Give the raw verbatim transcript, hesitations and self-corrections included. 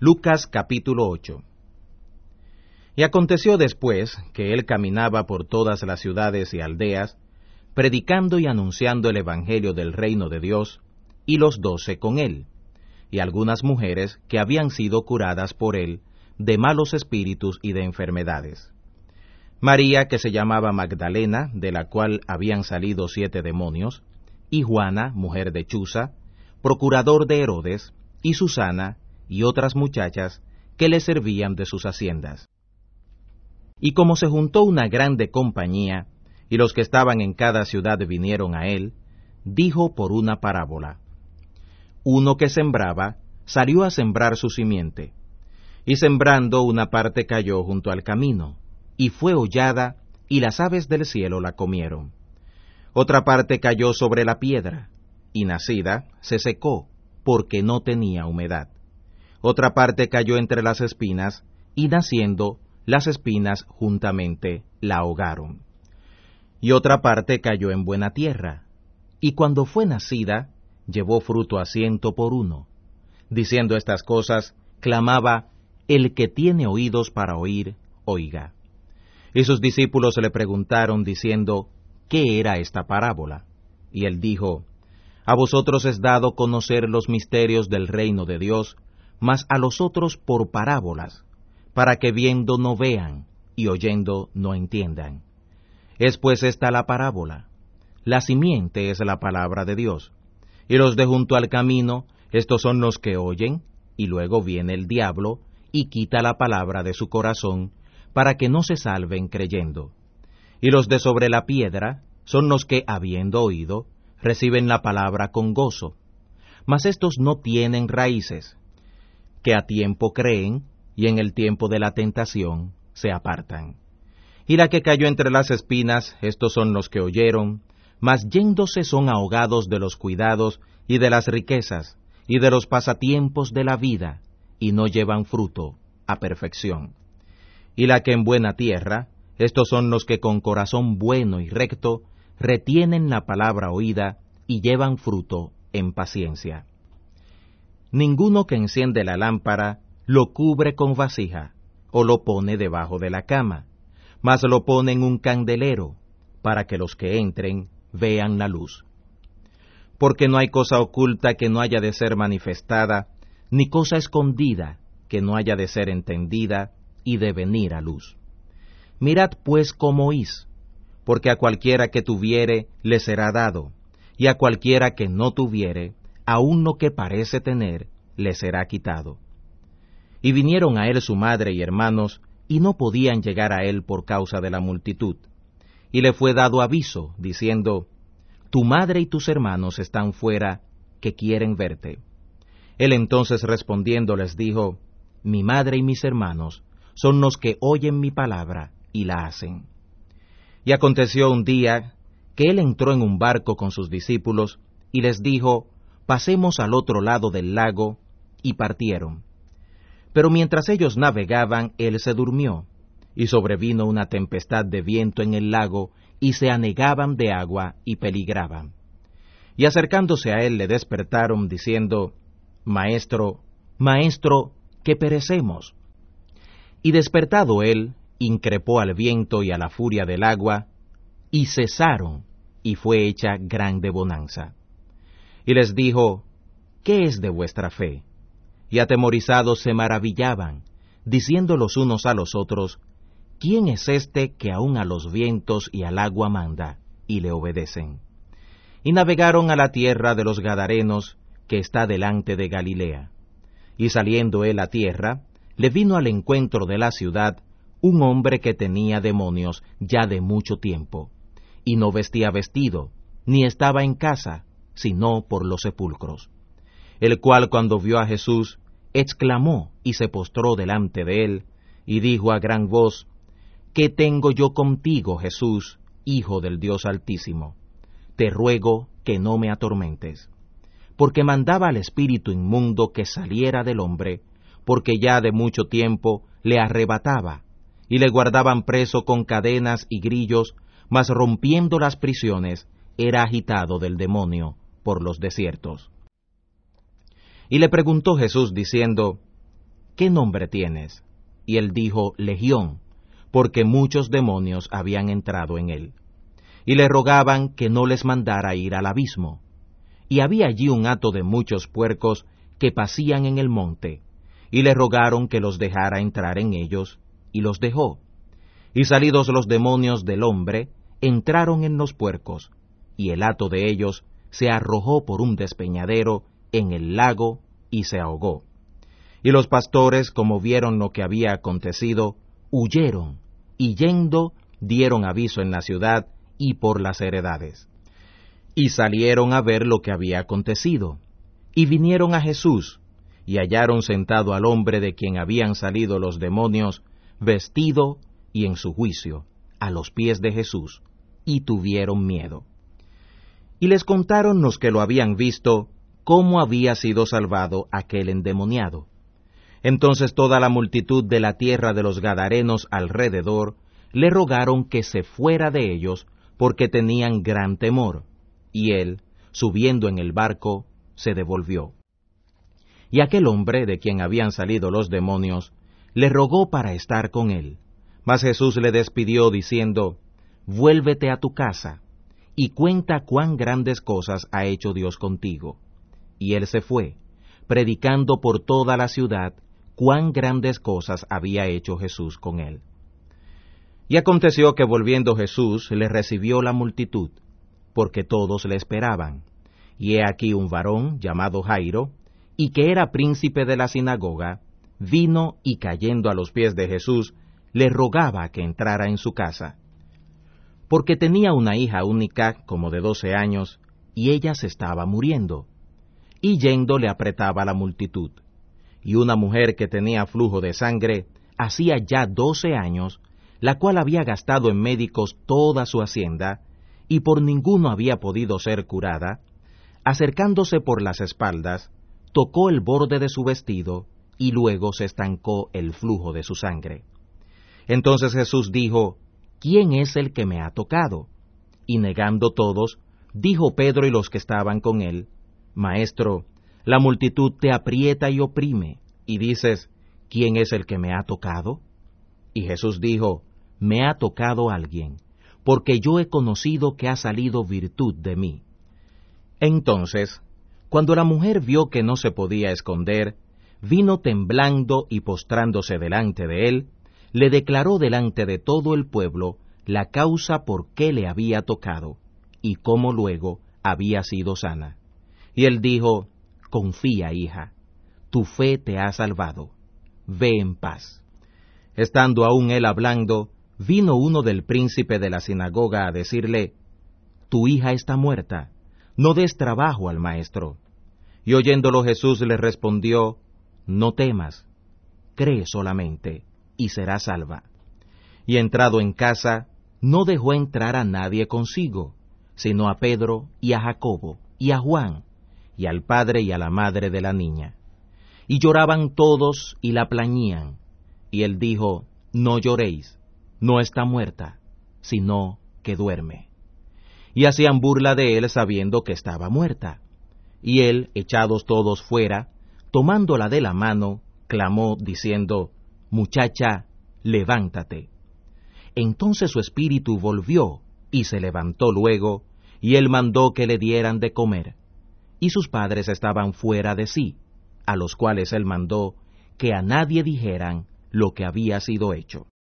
Lucas capítulo ocho. Y aconteció después que él caminaba por todas las ciudades y aldeas, predicando y anunciando el evangelio del reino de Dios, y los doce con él, y algunas mujeres que habían sido curadas por él de malos espíritus y de enfermedades. María, que se llamaba Magdalena, de la cual habían salido siete demonios, y Juana, mujer de Chuza, procurador de Herodes, y Susana, y otras muchachas que le servían de sus haciendas. Y como se juntó una grande compañía, y los que estaban en cada ciudad vinieron a él, dijo por una parábola: Uno que sembraba salió a sembrar su simiente, y sembrando una parte cayó junto al camino, y fue hollada, y las aves del cielo la comieron. Otra parte cayó sobre la piedra, y nacida se secó, porque no tenía humedad. Otra parte cayó entre las espinas, y naciendo, las espinas juntamente la ahogaron. Y otra parte cayó en buena tierra, y cuando fue nacida, llevó fruto a ciento por uno. Diciendo estas cosas, clamaba: El que tiene oídos para oír, oiga. Y sus discípulos le preguntaron, diciendo: ¿Qué era esta parábola? Y él dijo: A vosotros es dado conocer los misterios del reino de Dios, mas a los otros por parábolas, para que viendo no vean, y oyendo no entiendan. Es pues esta la parábola: la simiente es la palabra de Dios, y los de junto al camino, estos son los que oyen, y luego viene el diablo, y quita la palabra de su corazón, para que no se salven creyendo. Y los de sobre la piedra son los que, habiendo oído, reciben la palabra con gozo, mas estos no tienen raíces, que a tiempo creen, y en el tiempo de la tentación se apartan. Y la que cayó entre las espinas, estos son los que oyeron, mas yéndose son ahogados de los cuidados y de las riquezas, y de los pasatiempos de la vida, y no llevan fruto a perfección. Y la que en buena tierra, estos son los que con corazón bueno y recto, retienen la palabra oída, y llevan fruto en paciencia. Ninguno que enciende la lámpara lo cubre con vasija, o lo pone debajo de la cama, mas lo pone en un candelero, para que los que entren vean la luz. Porque no hay cosa oculta que no haya de ser manifestada, ni cosa escondida que no haya de ser entendida y de venir a luz. Mirad pues cómo oís, porque a cualquiera que tuviere le será dado, y a cualquiera que no tuviere, aun lo que parece tener, le será quitado. Y vinieron a él su madre y hermanos, y no podían llegar a él por causa de la multitud. Y le fue dado aviso, diciendo: Tu madre y tus hermanos están fuera, que quieren verte. Él entonces respondiendo les dijo: Mi madre y mis hermanos son los que oyen mi palabra y la hacen. Y aconteció un día que él entró en un barco con sus discípulos, y les dijo: Pasemos al otro lado del lago, y partieron. Pero mientras ellos navegaban, él se durmió, y sobrevino una tempestad de viento en el lago, y se anegaban de agua y peligraban. Y acercándose a él le despertaron, diciendo: Maestro, Maestro, que perecemos. Y despertado él, increpó al viento y a la furia del agua, y cesaron, y fue hecha grande bonanza. Y les dijo: ¿Qué es de vuestra fe? Y atemorizados se maravillaban, diciendo los unos a los otros: ¿Quién es este que aun a los vientos y al agua manda, y le obedecen? Y navegaron a la tierra de los Gadarenos, que está delante de Galilea. Y saliendo él a tierra, le vino al encuentro de la ciudad un hombre que tenía demonios ya de mucho tiempo, y no vestía vestido, ni estaba en casa, sino por los sepulcros. El cual, cuando vio a Jesús, exclamó y se postró delante de él, y dijo a gran voz: ¿Qué tengo yo contigo, Jesús, Hijo del Dios Altísimo? Te ruego que no me atormentes. Porque mandaba al espíritu inmundo que saliera del hombre, porque ya de mucho tiempo le arrebataba, y le guardaban preso con cadenas y grillos, mas rompiendo las prisiones, era agitado del demonio por los desiertos. Y le preguntó Jesús diciendo: ¿qué nombre tienes? Y él dijo, Legión, porque muchos demonios habían entrado en él. Y le rogaban que no les mandara ir al abismo. Y había allí un hato de muchos puercos que pacían en el monte, y le rogaron que los dejara entrar en ellos, y los dejó. Y salidos los demonios del hombre, entraron en los puercos, y el hato de ellos se arrojó por un despeñadero en el lago, y se ahogó. Y los pastores, como vieron lo que había acontecido, huyeron, y yendo dieron aviso en la ciudad y por las heredades. Y salieron a ver lo que había acontecido, y vinieron a Jesús, y hallaron sentado al hombre de quien habían salido los demonios, vestido y en su juicio, a los pies de Jesús, y tuvieron miedo. Y les contaron los que lo habían visto, cómo había sido salvado aquel endemoniado. Entonces toda la multitud de la tierra de los Gadarenos alrededor le rogaron que se fuera de ellos, porque tenían gran temor, y él, subiendo en el barco, se devolvió. Y aquel hombre, de quien habían salido los demonios, le rogó para estar con él. Mas Jesús le despidió, diciendo, Vuélvete a tu casa, y cuenta cuán grandes cosas ha hecho Dios contigo. Y él se fue, predicando por toda la ciudad cuán grandes cosas había hecho Jesús con él. Y aconteció que volviendo Jesús le recibió la multitud, porque todos le esperaban. Y he aquí un varón llamado Jairo, y que era príncipe de la sinagoga, vino y cayendo a los pies de Jesús, le rogaba que entrara en su casa. Porque tenía una hija única, como de doce años, y ella se estaba muriendo. Y yendo le apretaba la multitud. Y una mujer que tenía flujo de sangre, hacía ya doce años, la cual había gastado en médicos toda su hacienda, y por ninguno había podido ser curada, acercándose por las espaldas, tocó el borde de su vestido, y luego se estancó el flujo de su sangre. Entonces Jesús dijo, ¿quién es el que me ha tocado? Y negando todos, dijo Pedro y los que estaban con él, Maestro, la multitud te aprieta y oprime, y dices, ¿quién es el que me ha tocado? Y Jesús dijo, me ha tocado alguien, porque yo he conocido que ha salido virtud de mí. Entonces, cuando la mujer vio que no se podía esconder, vino temblando y postrándose delante de él, le declaró delante de todo el pueblo la causa por qué le había tocado, y cómo luego había sido sana. Y él dijo, confía, hija, tu fe te ha salvado, ve en paz. Estando aún él hablando, vino uno del príncipe de la sinagoga a decirle, tu hija está muerta, no des trabajo al maestro. Y oyéndolo Jesús le respondió, no temas, cree solamente, y serás salva. Y entrado en casa, no dejó entrar a nadie consigo, sino a Pedro y a Jacobo y a Juan, y al padre y a la madre de la niña. Y lloraban todos y la plañían. Y él dijo, no lloréis, no está muerta, sino que duerme. Y hacían burla de él sabiendo que estaba muerta. Y él, echados todos fuera, tomándola de la mano, clamó diciendo, muchacha, levántate. Entonces su espíritu volvió, y se levantó luego, y él mandó que le dieran de comer. Y sus padres estaban fuera de sí, a los cuales él mandó que a nadie dijeran lo que había sido hecho.